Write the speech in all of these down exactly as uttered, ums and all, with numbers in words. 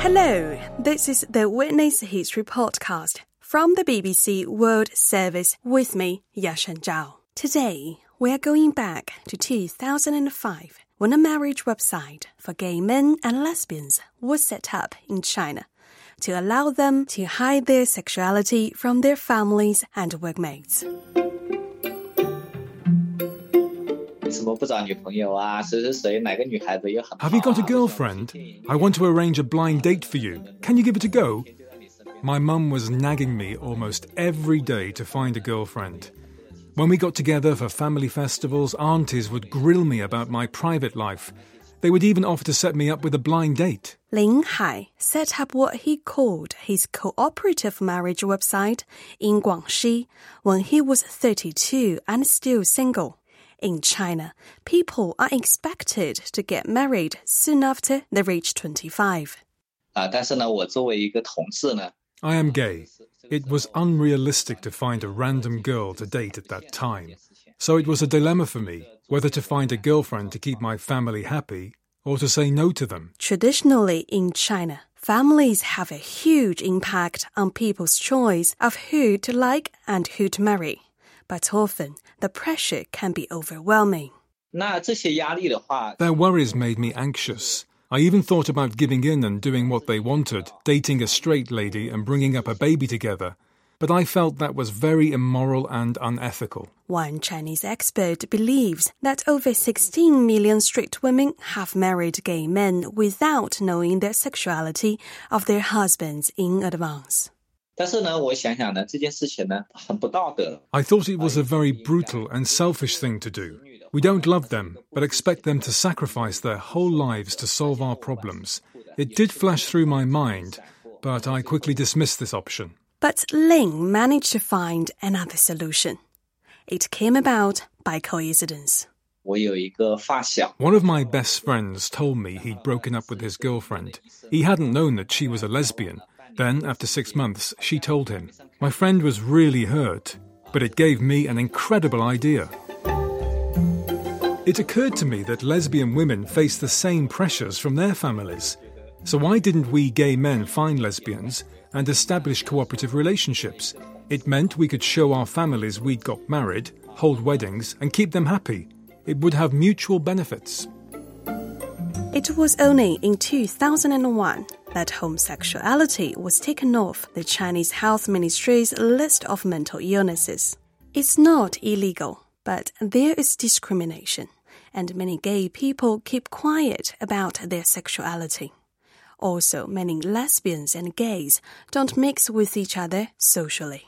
Hello, this is the Witness History Podcast from the B B C World Service with me, Yashan Zhao. Today, we are going back to two thousand five when a marriage website for gay men and lesbians was set up in China to allow them to hide their sexuality from their families and workmates. Have you got a girlfriend? I want to arrange a blind date for you. Can you give it a go? My mum was nagging me almost every day to find a girlfriend. When we got together for family festivals, aunties would grill me about my private life. They would even offer to set me up with a blind date. Lin Hai set up what he called his cooperative marriage website in Guangxi when he was thirty-two and still single. In China, people are expected to get married soon after they reach twenty-five. I am gay. It was unrealistic to find a random girl to date at that time. So it was a dilemma for me, whether to find a girlfriend to keep my family happy or to say no to them. Traditionally in China, families have a huge impact on people's choice of who to like and who to marry. But often, the pressure can be overwhelming. Their worries made me anxious. I even thought about giving in and doing what they wanted, dating a straight lady and bringing up a baby together. But I felt that was very immoral and unethical. One Chinese expert believes that over sixteen million straight women have married gay men without knowing the sexuality of their husbands in advance. I thought it was a very brutal and selfish thing to do. We don't love them, but expect them to sacrifice their whole lives to solve our problems. It did flash through my mind, but I quickly dismissed this option. But Ling managed to find another solution. It came about by coincidence. One of my best friends told me he'd broken up with his girlfriend. He hadn't known that she was a lesbian. Then, after six months, she told him. My friend was really hurt, but it gave me an incredible idea. It occurred to me that lesbian women face the same pressures from their families. So why didn't we gay men find lesbians and establish cooperative relationships? It meant we could show our families we'd got married, hold weddings, and keep them happy. It would have mutual benefits. It was only in two thousand one that homosexuality was taken off the Chinese Health Ministry's list of mental illnesses. It's not illegal, but there is discrimination, and many gay people keep quiet about their sexuality. Also, many lesbians and gays don't mix with each other socially.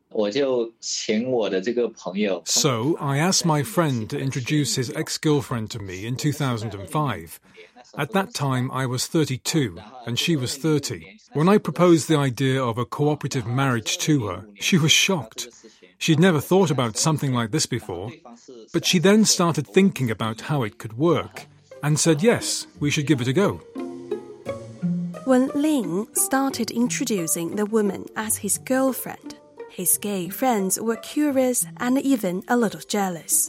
So, I asked my friend to introduce his ex-girlfriend to me in two thousand five. At that time, I was thirty-two, and she was thirty. When I proposed the idea of a cooperative marriage to her, she was shocked. She'd never thought about something like this before, but she then started thinking about how it could work, and said yes, we should give it a go. When Ling started introducing the woman as his girlfriend, his gay friends were curious and even a little jealous.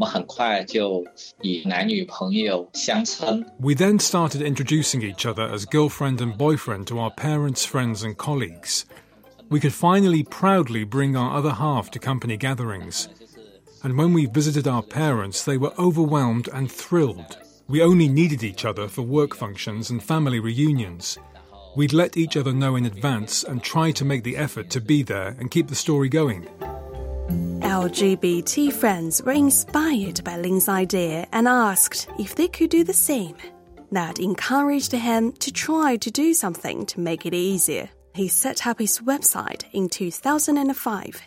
We then started introducing each other as girlfriend and boyfriend to our parents, friends and colleagues. We could finally proudly bring our other half to company gatherings. And when we visited our parents, they were overwhelmed and thrilled. We only needed each other for work functions and family reunions. We'd let each other know in advance and try to make the effort to be there and keep the story going. L G B T friends were inspired by Ling's idea and asked if they could do the same. That encouraged him to try to do something to make it easier. He set up his website in two thousand five.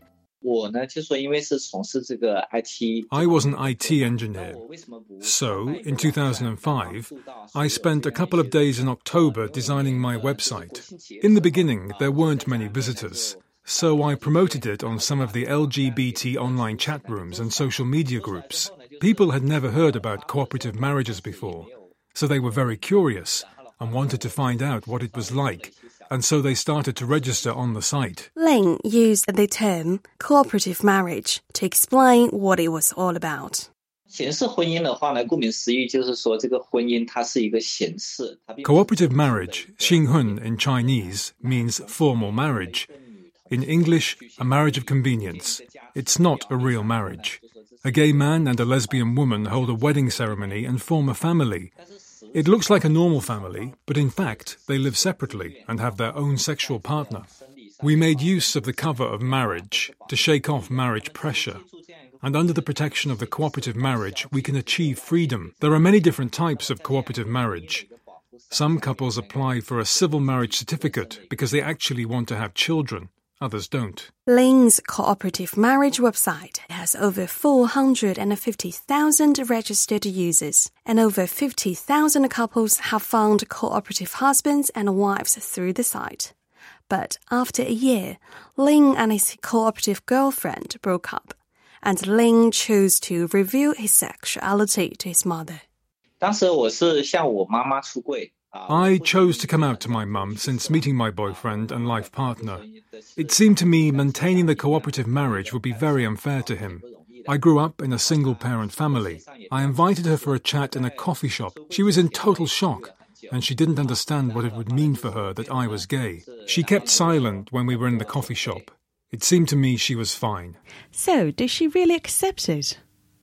I was an I T engineer. So, in two thousand five, I spent a couple of days in October designing my website. In the beginning, there weren't many visitors. So I promoted it on some of the L G B T online chat rooms and social media groups. People had never heard about cooperative marriages before, so they were very curious and wanted to find out what it was like, and so they started to register on the site. Ling used the term cooperative marriage to explain what it was all about. Cooperative marriage, 新婚 in Chinese, means formal marriage. In English, a marriage of convenience. It's not a real marriage. A gay man and a lesbian woman hold a wedding ceremony and form a family. It looks like a normal family, but in fact, they live separately and have their own sexual partner. We made use of the cover of marriage to shake off marriage pressure. And under the protection of the cooperative marriage, we can achieve freedom. There are many different types of cooperative marriage. Some couples apply for a civil marriage certificate because they actually want to have children. Others don't. Ling's cooperative marriage website has over four hundred fifty thousand registered users, and over fifty thousand couples have found cooperative husbands and wives through the site. But after a year, Ling and his cooperative girlfriend broke up, and Ling chose to reveal his sexuality to his mother. I chose to come out to my mum since meeting my boyfriend and life partner. It seemed to me maintaining the cooperative marriage would be very unfair to him. I grew up in a single-parent family. I invited her for a chat in a coffee shop. She was in total shock, and she didn't understand what it would mean for her that I was gay. She kept silent when we were in the coffee shop. It seemed to me she was fine. So, did she really accept it?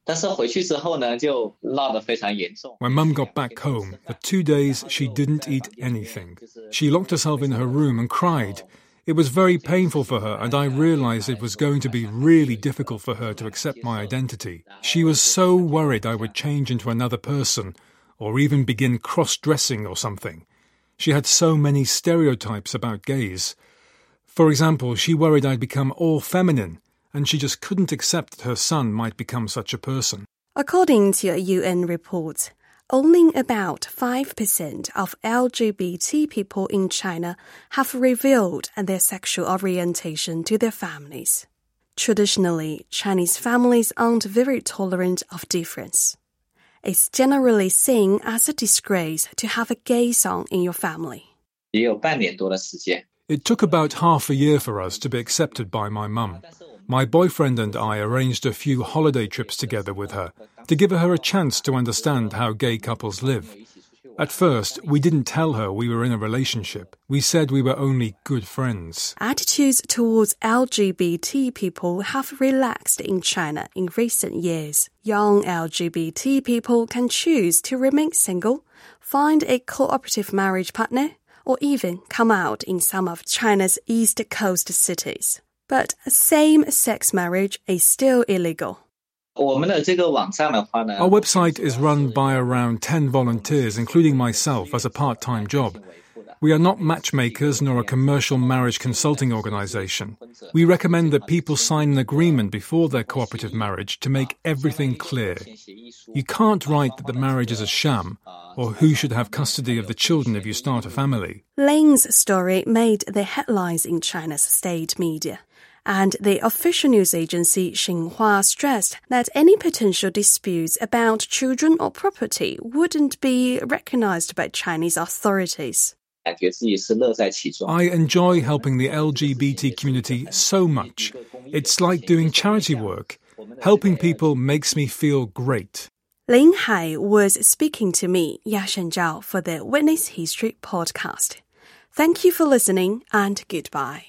When Mum got back home, for two days she didn't eat anything. She locked herself in her room and cried. It was very painful for her, and I realized it was going to be really difficult for her to accept my identity. She was so worried I would change into another person, or even begin cross-dressing or something. She had so many stereotypes about gays. For example, she worried I'd become all feminine, and she just couldn't accept that her son might become such a person. According to a U N report, only about five percent of L G B T people in China have revealed their sexual orientation to their families. Traditionally, Chinese families aren't very tolerant of difference. It's generally seen as a disgrace to have a gay son in your family. It took about half a year for us to be accepted by my mum. My boyfriend and I arranged a few holiday trips together with her to give her a chance to understand how gay couples live. At first, we didn't tell her we were in a relationship. We said we were only good friends. Attitudes towards L G B T people have relaxed in China in recent years. Young L G B T people can choose to remain single, find a cooperative marriage partner, or even come out in some of China's East Coast cities. But same-sex marriage is still illegal. Our website is run by around ten volunteers, including myself, as a part-time job. We are not matchmakers nor a commercial marriage consulting organization. We recommend that people sign an agreement before their cooperative marriage to make everything clear. You can't write that the marriage is a sham or who should have custody of the children if you start a family. Ling's story made the headlines in China's state media. And the official news agency Xinhua stressed that any potential disputes about children or property wouldn't be recognized by Chinese authorities. I enjoy helping the L G B T community so much. It's like doing charity work. Helping people makes me feel great. Lin Hai was speaking to me, Yashen Zhao, for the Witness History podcast. Thank you for listening and goodbye.